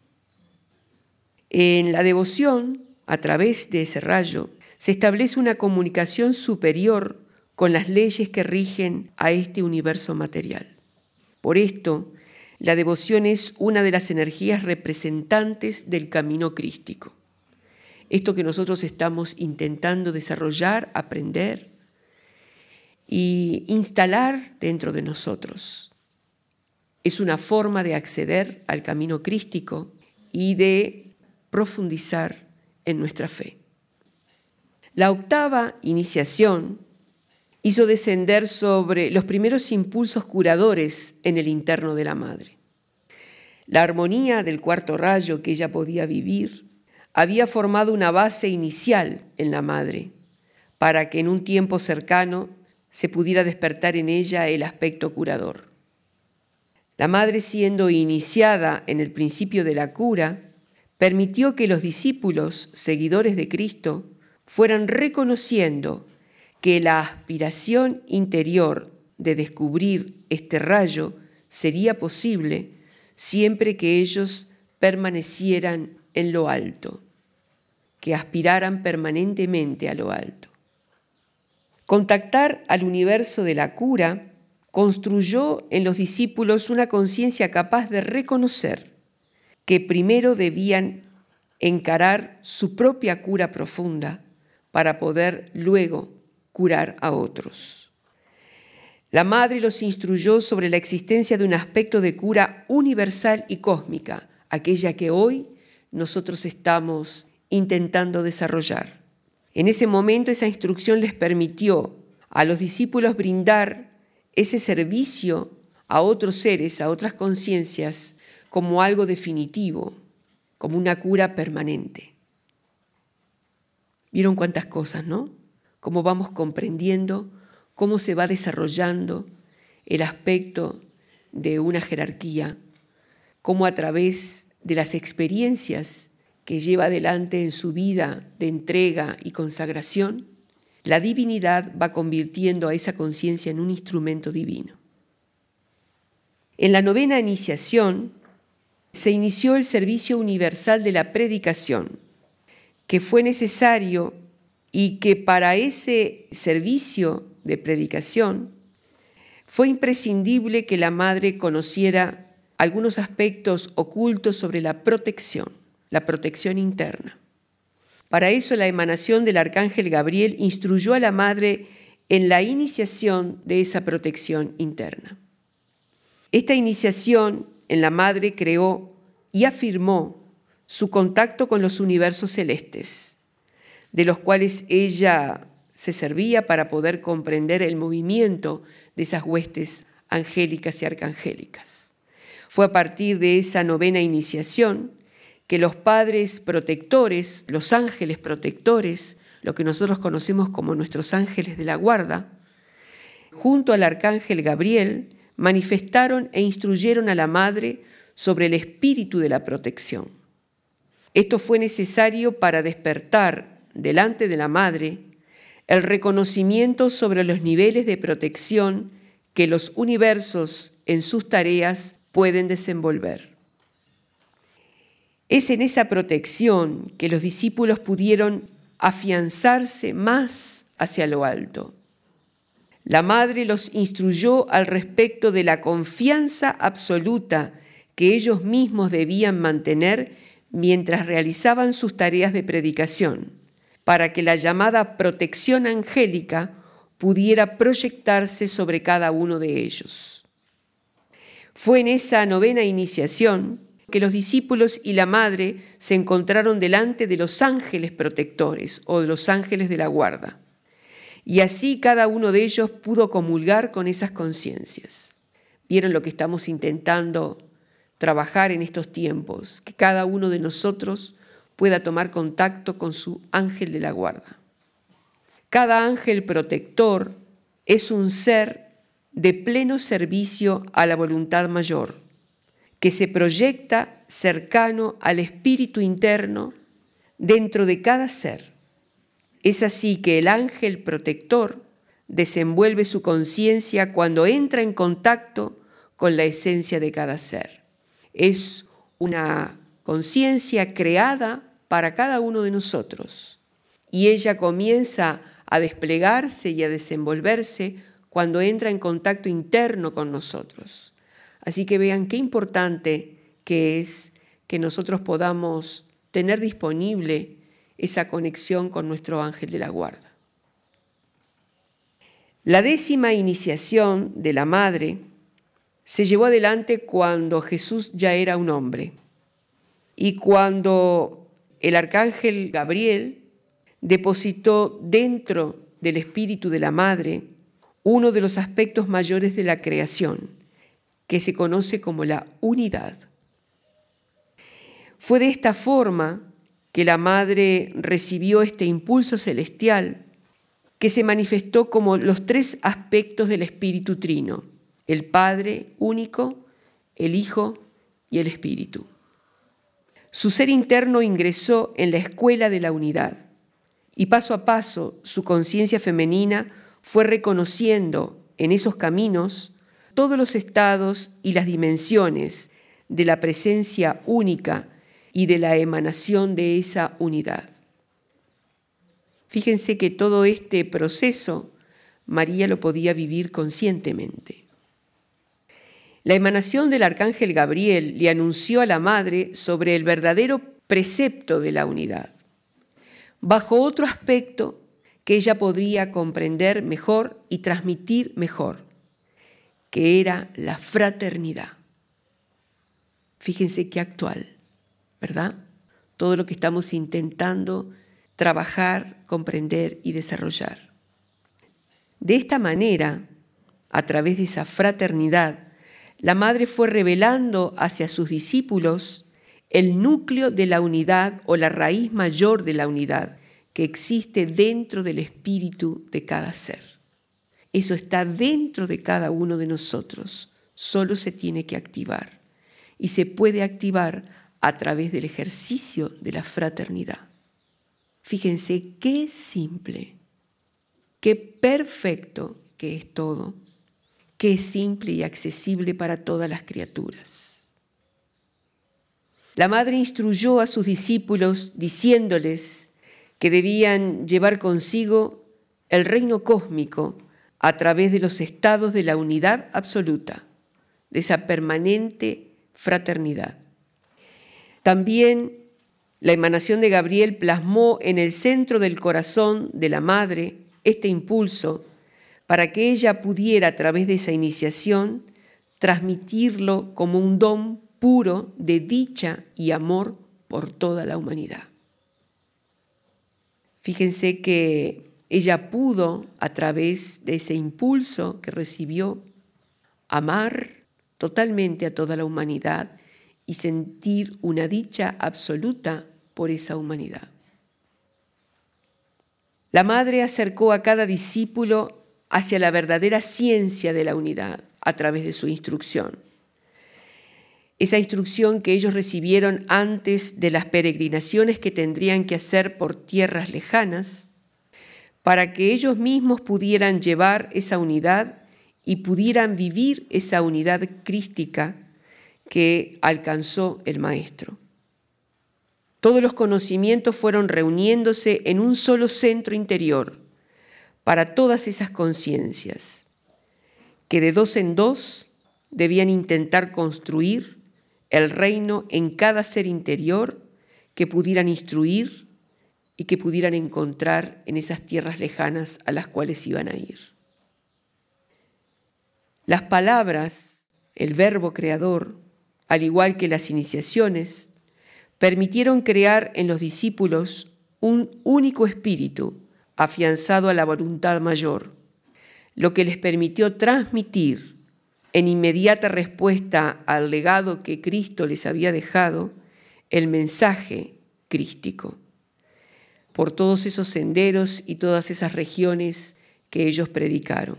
S1: En la devoción, a través de ese rayo, se establece una comunicación superior con las leyes que rigen a este universo material. Por esto, la devoción es una de las energías representantes del camino crístico. Esto que nosotros estamos intentando desarrollar, aprender y instalar dentro de nosotros. Es una forma de acceder al camino crístico y de profundizar en nuestra fe. La 8ª iniciación hizo descender sobre los primeros impulsos curadores en el interno de la madre. La armonía del 4º rayo que ella podía vivir había formado una base inicial en la madre para que en un tiempo cercano se pudiera despertar en ella el aspecto curador. La madre, siendo iniciada en el principio de la cura, permitió que los discípulos, seguidores de Cristo, fueran reconociendo que la aspiración interior de descubrir este rayo sería posible siempre que ellos permanecieran en lo alto, que aspiraran permanentemente a lo alto. Contactar al universo de la cura construyó en los discípulos una conciencia capaz de reconocer que primero debían encarar su propia cura profunda para poder luego curar a otros. La Madre los instruyó sobre la existencia de un aspecto de cura universal y cósmica, aquella que hoy nosotros estamos intentando desarrollar. En ese momento esa instrucción les permitió a los discípulos brindar ese servicio a otros seres, a otras conciencias, como algo definitivo, como una cura permanente. ¿Vieron cuántas cosas, no? Cómo vamos comprendiendo, cómo se va desarrollando el aspecto de una jerarquía, cómo a través de las experiencias que lleva adelante en su vida de entrega y consagración, la divinidad va convirtiendo a esa conciencia en un instrumento divino. En la 9ª iniciación se inició el servicio universal de la predicación, que fue necesario y que para ese servicio de predicación fue imprescindible que la Madre conociera algunos aspectos ocultos sobre la protección interna. Para eso la emanación del Arcángel Gabriel instruyó a la Madre en la iniciación de esa protección interna. Esta iniciación en la Madre creó y afirmó su contacto con los universos celestes, de los cuales ella se servía para poder comprender el movimiento de esas huestes angélicas y arcangélicas. Fue a partir de esa 9ª iniciación que los padres protectores, los ángeles protectores, lo que nosotros conocemos como nuestros ángeles de la guarda, junto al arcángel Gabriel, manifestaron e instruyeron a la Madre sobre el espíritu de la protección. Esto fue necesario para despertar delante de la Madre el reconocimiento sobre los niveles de protección que los universos en sus tareas pueden desenvolver. Es en esa protección que los discípulos pudieron afianzarse más hacia lo alto. La Madre los instruyó al respecto de la confianza absoluta que ellos mismos debían mantener mientras realizaban sus tareas de predicación, para que la llamada protección angélica pudiera proyectarse sobre cada uno de ellos. Fue en esa 9ª iniciación que los discípulos y la Madre se encontraron delante de los ángeles protectores o de los ángeles de la guarda. Y así cada uno de ellos pudo comulgar con esas conciencias. ¿Vieron lo que estamos intentando trabajar en estos tiempos? Que cada uno de nosotros pueda tomar contacto con su ángel de la guarda. Cada ángel protector es un ser de pleno servicio a la voluntad mayor, que se proyecta cercano al espíritu interno dentro de cada ser. Es así que el ángel protector desenvuelve su conciencia cuando entra en contacto con la esencia de cada ser. Es una conciencia creada para cada uno de nosotros y ella comienza a desplegarse y a desenvolverse cuando entra en contacto interno con nosotros. Así que vean qué importante que es que nosotros podamos tener disponible esa conexión con nuestro ángel de la guarda. La 10ª iniciación de la Madre se llevó adelante cuando Jesús ya era un hombre y cuando el arcángel Gabriel depositó dentro del espíritu de la Madre uno de los aspectos mayores de la creación, que se conoce como la unidad. Fue de esta forma que la Madre recibió este impulso celestial que se manifestó como los 3 aspectos del Espíritu Trino: el Padre único, el Hijo y el Espíritu. Su ser interno ingresó en la escuela de la unidad y paso a paso su conciencia femenina fue reconociendo en esos caminos todos los estados y las dimensiones de la presencia única y de la emanación de esa unidad. Fíjense que todo este proceso María lo podía vivir conscientemente. La emanación del arcángel Gabriel le anunció a la madre sobre el verdadero precepto de la unidad, bajo otro aspecto que ella podría comprender mejor y transmitir mejor, que era la fraternidad. Fíjense qué actual, ¿verdad? Todo lo que estamos intentando trabajar, comprender y desarrollar. De esta manera, a través de esa fraternidad, la madre fue revelando hacia sus discípulos el núcleo de la unidad o la raíz mayor de la unidad que existe dentro del espíritu de cada ser. Eso está dentro de cada uno de nosotros, solo se tiene que activar y se puede activar a través del ejercicio de la fraternidad. Fíjense qué simple, qué perfecto que es todo, qué simple y accesible para todas las criaturas. La madre instruyó a sus discípulos diciéndoles que debían llevar consigo el reino cósmico a través de los estados de la unidad absoluta, de esa permanente fraternidad. También la emanación de Gabriel plasmó en el centro del corazón de la madre este impulso para que ella pudiera, a través de esa iniciación, transmitirlo como un don puro de dicha y amor por toda la humanidad. Fíjense que ella pudo, a través de ese impulso que recibió, amar totalmente a toda la humanidad y sentir una dicha absoluta por esa humanidad. La madre acercó a cada discípulo hacia la verdadera ciencia de la unidad a través de su instrucción. Esa instrucción que ellos recibieron antes de las peregrinaciones que tendrían que hacer por tierras lejanas, para que ellos mismos pudieran llevar esa unidad y pudieran vivir esa unidad crística que alcanzó el Maestro. Todos los conocimientos fueron reuniéndose en un solo centro interior para todas esas conciencias, que de dos en dos debían intentar construir el reino en cada ser interior que pudieran instruir y que pudieran encontrar en esas tierras lejanas a las cuales iban a ir. Las palabras, el verbo creador, al igual que las iniciaciones, permitieron crear en los discípulos un único espíritu afianzado a la voluntad mayor, lo que les permitió transmitir en inmediata respuesta al legado que Cristo les había dejado, el mensaje crístico, por todos esos senderos y todas esas regiones que ellos predicaron.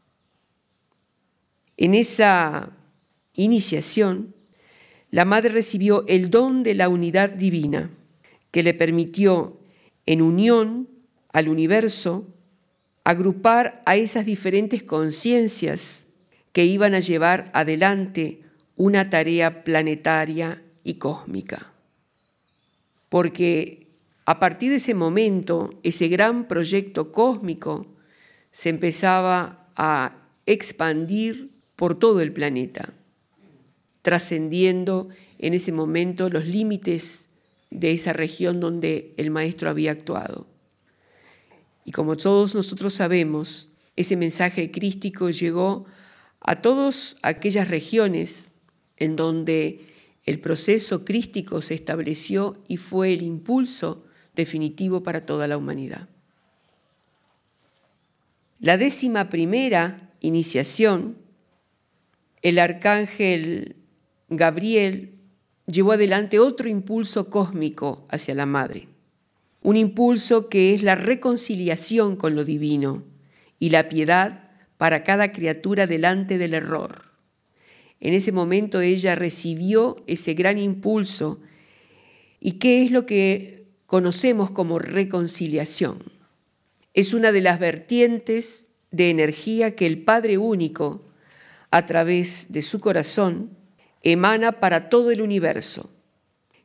S1: En esa iniciación, la madre recibió el don de la unidad divina, que le permitió, en unión al universo, agrupar a esas diferentes conciencias que iban a llevar adelante una tarea planetaria y cósmica. Porque a partir de ese momento, ese gran proyecto cósmico se empezaba a expandir por todo el planeta, trascendiendo en ese momento los límites de esa región donde el Maestro había actuado. Y como todos nosotros sabemos, ese mensaje crístico llegó a todas aquellas regiones en donde el proceso crístico se estableció y fue el impulso definitivo para toda la humanidad. La 11ª iniciación, el arcángel Gabriel llevó adelante otro impulso cósmico hacia la madre, un impulso que es la reconciliación con lo divino y la piedad para cada criatura delante del error. En ese momento ella recibió ese gran impulso. ¿Y qué es lo que conocemos como reconciliación? Es una de las vertientes de energía que el Padre Único, a través de su corazón, emana para todo el universo,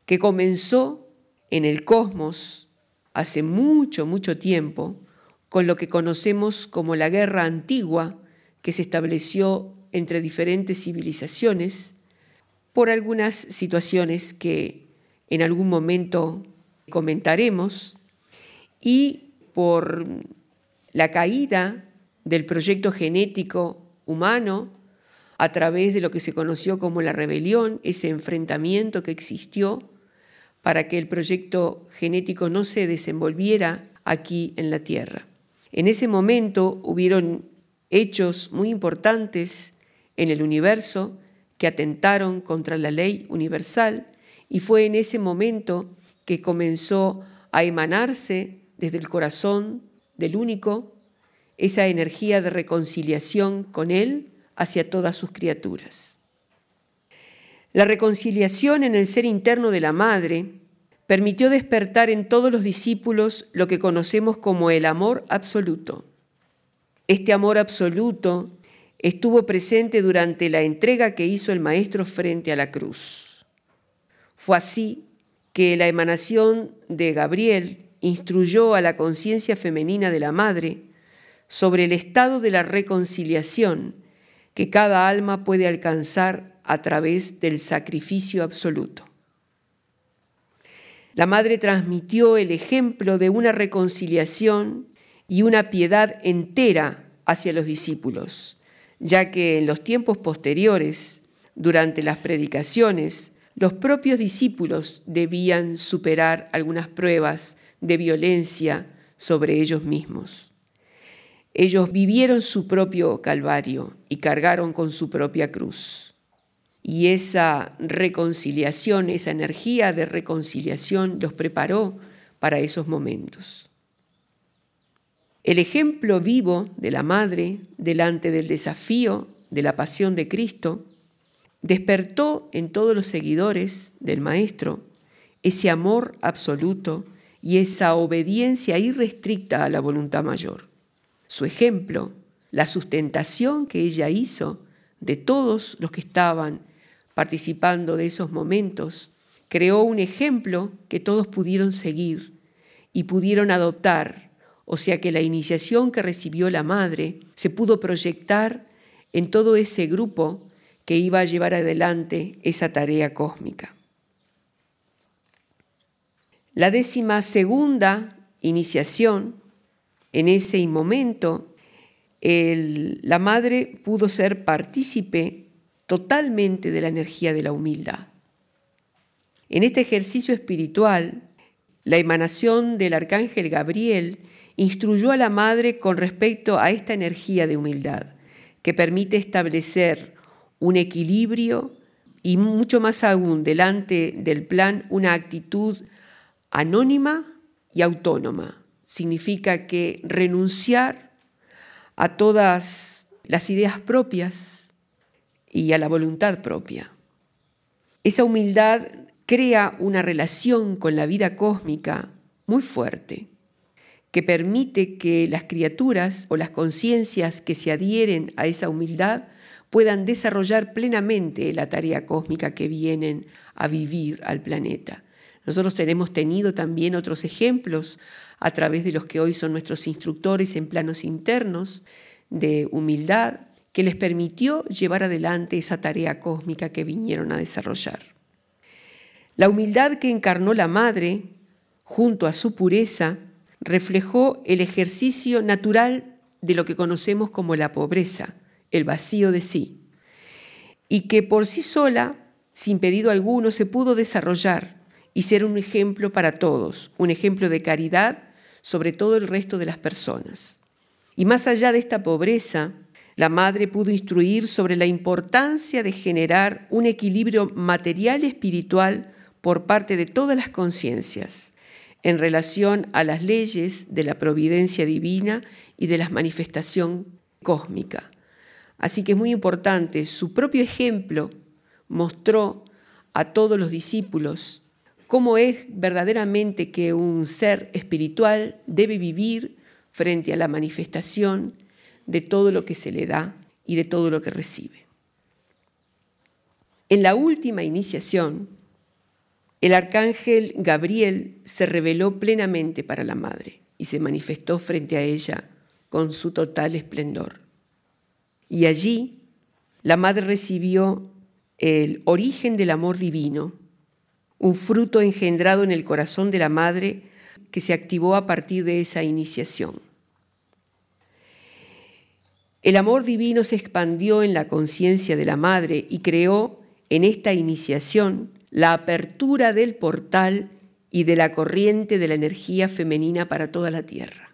S1: que comenzó en el cosmos hace mucho, mucho tiempo, con lo que conocemos como la guerra antigua que se estableció entre diferentes civilizaciones por algunas situaciones que en algún momento comentaremos y por la caída del proyecto genético humano a través de lo que se conoció como la rebelión, ese enfrentamiento que existió para que el proyecto genético no se desenvolviera aquí en la Tierra. En ese momento hubieron hechos muy importantes en el universo que atentaron contra la ley universal y fue en ese momento que comenzó a emanarse desde el corazón del único esa energía de reconciliación con Él hacia todas sus criaturas. La reconciliación en el ser interno de la Madre permitió despertar en todos los discípulos lo que conocemos como el amor absoluto. Este amor absoluto estuvo presente durante la entrega que hizo el Maestro frente a la cruz. Fue así que la emanación de Gabriel instruyó a la conciencia femenina de la Madre sobre el estado de la reconciliación que cada alma puede alcanzar a través del sacrificio absoluto. La Madre transmitió el ejemplo de una reconciliación y una piedad entera hacia los discípulos, ya que en los tiempos posteriores, durante las predicaciones, los propios discípulos debían superar algunas pruebas de violencia sobre ellos mismos. Ellos vivieron su propio calvario y cargaron con su propia cruz. Y esa reconciliación, esa energía de reconciliación los preparó para esos momentos. El ejemplo vivo de la Madre delante del desafío de la pasión de Cristo despertó en todos los seguidores del Maestro ese amor absoluto y esa obediencia irrestricta a la voluntad mayor. Su ejemplo, la sustentación que ella hizo de todos los que estaban participando de esos momentos, creó un ejemplo que todos pudieron seguir y pudieron adoptar, o sea que la iniciación que recibió la Madre se pudo proyectar en todo ese grupo que iba a llevar adelante esa tarea cósmica. La 12ª iniciación, en ese momento, la Madre pudo ser partícipe totalmente de la energía de la humildad. En este ejercicio espiritual, la emanación del Arcángel Gabriel instruyó a la Madre con respecto a esta energía de humildad, que permite establecer un equilibrio y mucho más aún delante del plan una actitud anónima y autónoma. Significa que renunciar a todas las ideas propias y a la voluntad propia. Esa humildad crea una relación con la vida cósmica muy fuerte, que permite que las criaturas o las conciencias que se adhieren a esa humildad puedan desarrollar plenamente la tarea cósmica que vienen a vivir al planeta. Nosotros hemos tenido también otros ejemplos a través de los que hoy son nuestros instructores en planos internos de humildad, que les permitió llevar adelante esa tarea cósmica que vinieron a desarrollar. La humildad que encarnó la Madre, junto a su pureza, reflejó el ejercicio natural de lo que conocemos como la pobreza, el vacío de sí, y que por sí sola, sin pedido alguno, se pudo desarrollar y ser un ejemplo para todos, un ejemplo de caridad sobre todo el resto de las personas. Y más allá de esta pobreza, la Madre pudo instruir sobre la importancia de generar un equilibrio material y espiritual por parte de todas las conciencias en relación a las leyes de la providencia divina y de la manifestación cósmica. Así que es muy importante, su propio ejemplo mostró a todos los discípulos cómo es verdaderamente que un ser espiritual debe vivir frente a la manifestación de todo lo que se le da y de todo lo que recibe. En la última iniciación, el arcángel Gabriel se reveló plenamente para la madre y se manifestó frente a ella con su total esplendor. Y allí la madre recibió el origen del amor divino, un fruto engendrado en el corazón de la madre que se activó a partir de esa iniciación. El amor divino se expandió en la conciencia de la madre y creó en esta iniciación la apertura del portal y de la corriente de la energía femenina para toda la tierra.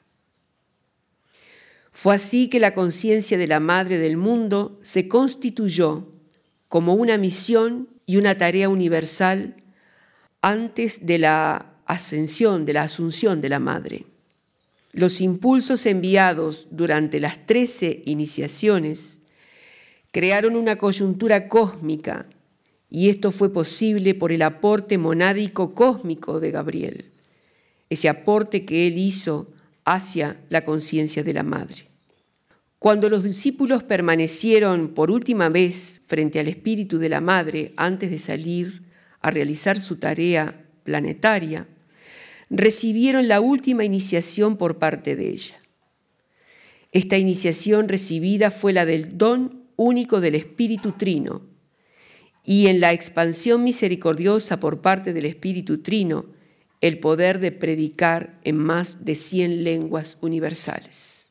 S1: Fue así que la conciencia de la madre del mundo se constituyó como una misión y una tarea universal antes de la ascensión, de la asunción de la madre. Los impulsos enviados durante las 13 iniciaciones crearon una coyuntura cósmica y esto fue posible por el aporte monádico cósmico de Gabriel, ese aporte que él hizo hacia la conciencia de la madre. Cuando los discípulos permanecieron por última vez frente al espíritu de la madre antes de salir a realizar su tarea planetaria, recibieron la última iniciación por parte de ella. Esta iniciación recibida fue la del don único del Espíritu Trino, y en la expansión misericordiosa por parte del Espíritu Trino, el poder de predicar en más de 100 lenguas universales.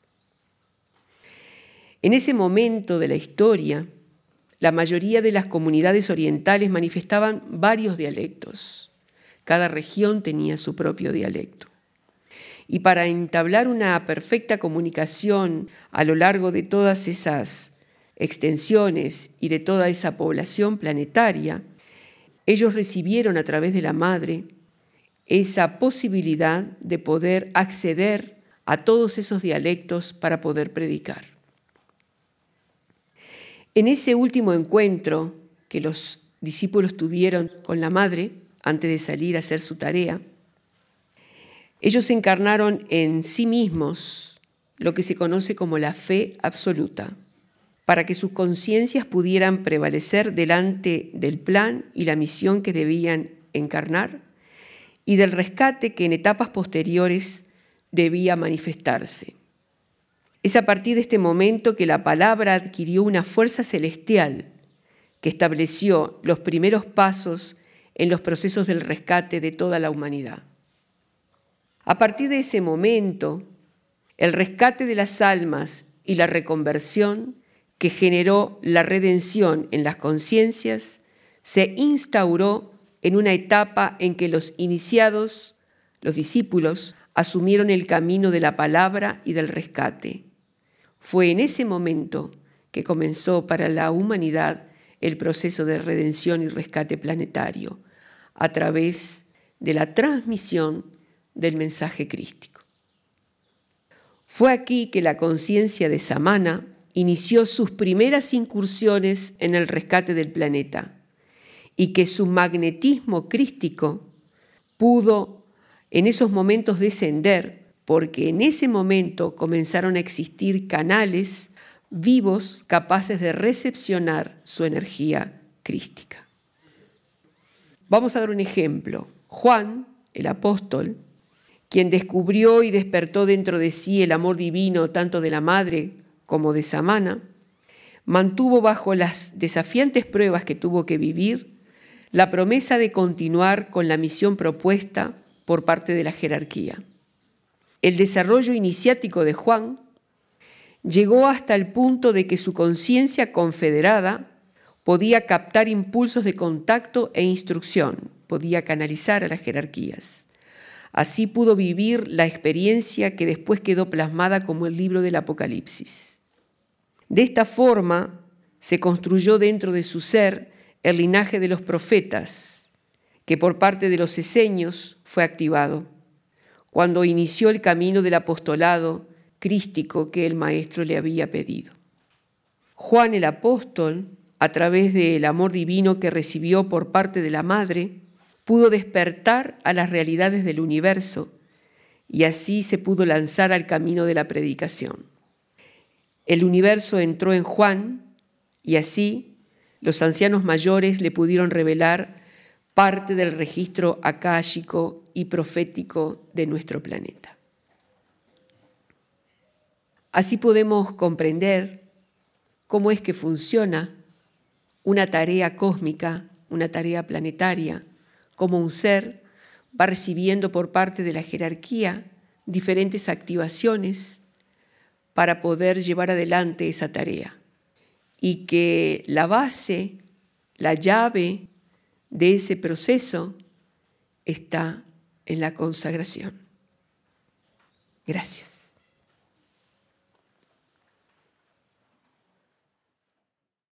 S1: En ese momento de la historia, la mayoría de las comunidades orientales manifestaban varios dialectos. Cada región tenía su propio dialecto. Y para entablar una perfecta comunicación a lo largo de todas esas extensiones y de toda esa población planetaria, ellos recibieron a través de la madre esa posibilidad de poder acceder a todos esos dialectos para poder predicar. En ese último encuentro que los discípulos tuvieron con la madre, antes de salir a hacer su tarea, ellos encarnaron en sí mismos lo que se conoce como la fe absoluta, para que sus conciencias pudieran prevalecer delante del plan y la misión que debían encarnar y del rescate que en etapas posteriores debía manifestarse. Es a partir de este momento que la palabra adquirió una fuerza celestial que estableció los primeros pasos en los procesos del rescate de toda la humanidad. A partir de ese momento, el rescate de las almas y la reconversión que generó la redención en las conciencias se instauró en una etapa en que los iniciados, los discípulos, asumieron el camino de la palabra y del rescate. Fue en ese momento que comenzó para la humanidad el proceso de redención y rescate planetario, a través de la transmisión del mensaje crístico. Fue aquí que la conciencia de Samana inició sus primeras incursiones en el rescate del planeta y que su magnetismo crístico pudo en esos momentos descender porque en ese momento comenzaron a existir canales vivos capaces de recepcionar su energía crística. Vamos a dar un ejemplo. Juan, el apóstol, quien descubrió y despertó dentro de sí el amor divino tanto de la madre como de Samana, mantuvo bajo las desafiantes pruebas que tuvo que vivir la promesa de continuar con la misión propuesta por parte de la jerarquía. El desarrollo iniciático de Juan llegó hasta el punto de que su conciencia confederada podía captar impulsos de contacto e instrucción, podía canalizar a las jerarquías. Así pudo vivir la experiencia que después quedó plasmada como el libro del Apocalipsis. De esta forma se construyó dentro de su ser el linaje de los profetas, que por parte de los eseños fue activado, cuando inició el camino del apostolado crístico que el Maestro le había pedido. Juan el apóstol, a través del amor divino que recibió por parte de la Madre, pudo despertar a las realidades del universo y así se pudo lanzar al camino de la predicación. El universo entró en Juan y así los ancianos mayores le pudieron revelar parte del registro akáshico y profético de nuestro planeta. Así podemos comprender cómo es que funciona una tarea cósmica, una tarea planetaria, cómo un ser va recibiendo por parte de la jerarquía diferentes activaciones para poder llevar adelante esa tarea. Y que la base, la llave de ese proceso está en la consagración. Gracias.